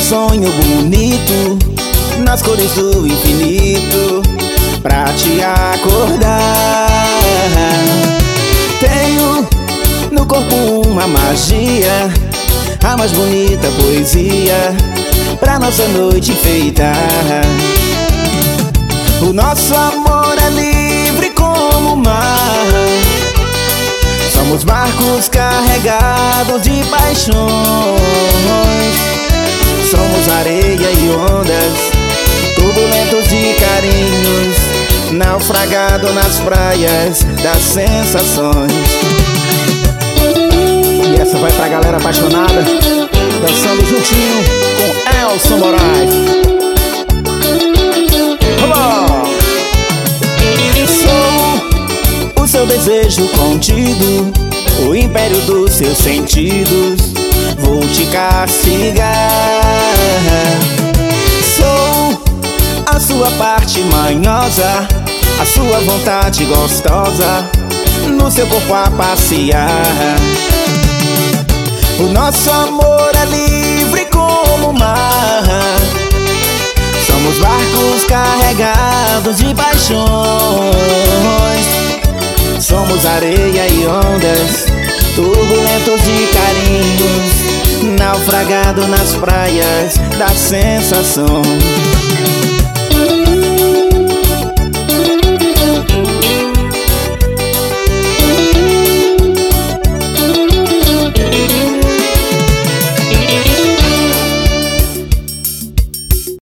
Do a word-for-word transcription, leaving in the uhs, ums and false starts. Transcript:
sonho bonito nas cores do infinito pra te acordar. Tenho no corpo uma magia, a mais bonita poesia pra nossa noite enfeitar. O nosso amor é livre como o mar, somos barcos carregados de paixões. Somos areia e ondas, turbulentos de carinhos, naufragado nas praias das sensações. E essa vai pra galera apaixonada, dançando juntinho com Elson Moraes. Vamos! Sou o seu desejo contido, o império dos seus sentidos, vou te castigar. Sou a sua parte manhosa, a sua vontade gostosa, no seu corpo a passear. O nosso amor é livre como o mar, somos barcos carregados de paixões. Somos areia e ondas, turbulentos de carinhos, naufragado nas praias das sensações.